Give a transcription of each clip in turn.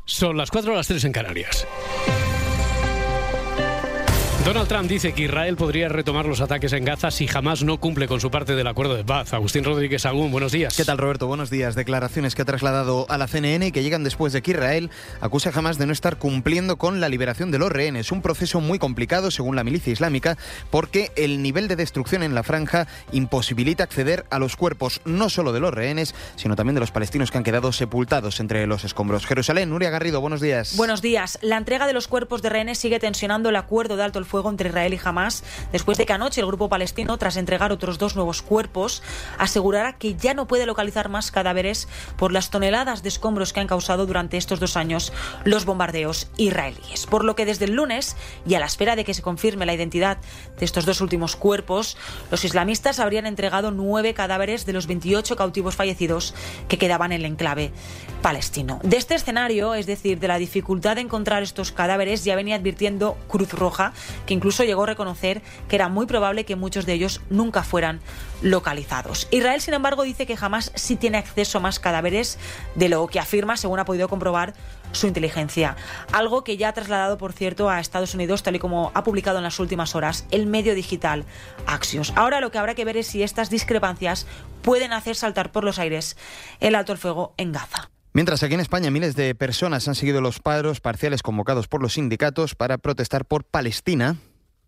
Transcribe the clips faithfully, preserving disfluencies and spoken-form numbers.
Son las cuatro, las tres en Canarias. Donald Trump dice que Israel podría retomar los ataques en Gaza si Hamás no cumple con su parte del acuerdo de paz. Agustín Rodríguez Sagún, buenos días. ¿Qué tal, Roberto? Buenos días. Declaraciones que ha trasladado a la C N N y que llegan después de que Israel acuse a Hamás de no estar cumpliendo con la liberación de los rehenes. Un proceso muy complicado, según la milicia islámica, porque el nivel de destrucción en la franja imposibilita acceder a los cuerpos no solo de los rehenes, sino también de los palestinos que han quedado sepultados entre los escombros. Jerusalén, Nuria Garrido, buenos días. Buenos días. La entrega de los cuerpos de rehenes sigue tensionando el acuerdo de alto el fuego entre Israel y Hamás, después de que anoche el grupo palestino, tras entregar otros dos nuevos cuerpos, asegurara que ya no puede localizar más cadáveres por las toneladas de escombros que han causado durante estos dos años los bombardeos israelíes. Por lo que desde el lunes, y a la espera de que se confirme la identidad de estos dos últimos cuerpos, los islamistas habrían entregado nueve cadáveres de los veintiocho cautivos fallecidos que quedaban en el enclave palestino. De este escenario, es decir, de la dificultad de encontrar estos cadáveres, ya venía advirtiendo Cruz Roja, que incluso llegó a reconocer que era muy probable que muchos de ellos nunca fueran localizados. Israel, sin embargo, dice que Hamás sí tiene acceso a más cadáveres de lo que afirma, según ha podido comprobar su inteligencia. Algo que ya ha trasladado, por cierto, a Estados Unidos, tal y como ha publicado en las últimas horas el medio digital Axios. Ahora lo que habrá que ver es si estas discrepancias pueden hacer saltar por los aires el alto el fuego en Gaza. Mientras aquí en España miles de personas han seguido los paros parciales convocados por los sindicatos para protestar por Palestina.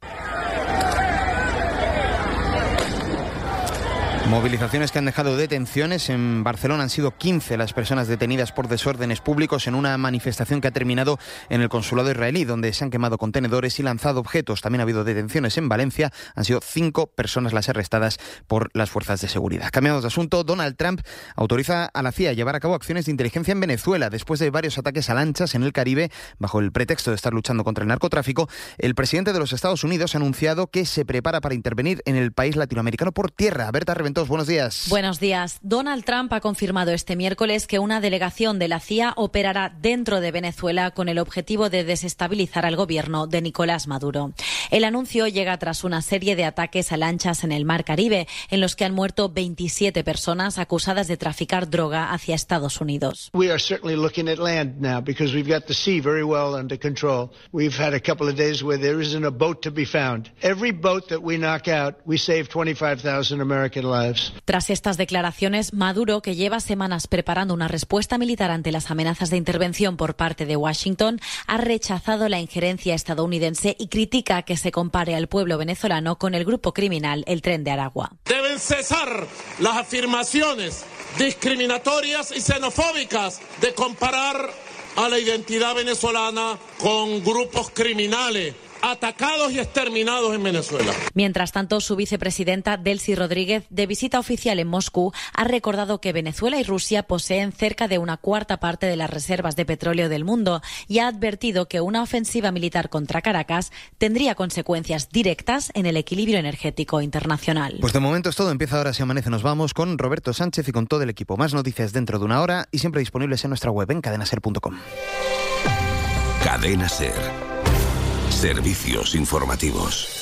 Movilizaciones que han dejado detenciones. En Barcelona han sido quince las personas detenidas por desórdenes públicos en una manifestación que ha terminado en el consulado israelí, donde se han quemado contenedores y lanzado objetos. También ha habido detenciones en Valencia. Han sido cinco personas las arrestadas por las fuerzas de seguridad. Cambiamos de asunto. Donald Trump autoriza a la C I A a llevar a cabo acciones de inteligencia en Venezuela. Después de varios ataques a lanchas en el Caribe, bajo el pretexto de estar luchando contra el narcotráfico, el presidente de los Estados Unidos ha anunciado que se prepara para intervenir en el país latinoamericano por tierra. Berta Reventós, buenos días. Buenos días. Donald Trump ha confirmado este miércoles que una delegación de la C I A operará dentro de Venezuela con el objetivo de desestabilizar al gobierno de Nicolás Maduro. El anuncio llega tras una serie de ataques a lanchas en el Mar Caribe, en los que han muerto veintisiete personas acusadas de traficar droga hacia Estados Unidos. We are certainly looking at land now because we've got the sea very well under control. We've had a couple of days where there isn't a boat to be found. Every boat that we knock out, we save twenty-five thousand American lives. Tras estas declaraciones, Maduro, que lleva semanas preparando una respuesta militar ante las amenazas de intervención por parte de Washington, ha rechazado la injerencia estadounidense y critica que se compare al pueblo venezolano con el grupo criminal El Tren de Aragua. Deben cesar las afirmaciones discriminatorias y xenofóbicas de comparar a la identidad venezolana con grupos criminales atacados y exterminados en Venezuela. Mientras tanto, su vicepresidenta Delcy Rodríguez, de visita oficial en Moscú, ha recordado que Venezuela y Rusia poseen cerca de una cuarta parte de las reservas de petróleo del mundo y ha advertido que una ofensiva militar contra Caracas tendría consecuencias directas en el equilibrio energético internacional. Pues de momento es todo. Empieza ahora Si Amanece. Nos vamos con Roberto Sánchez y con todo el equipo. Más noticias dentro de una hora y siempre disponibles en nuestra web en cadena ser punto com. Cadena Ser. Servicios informativos.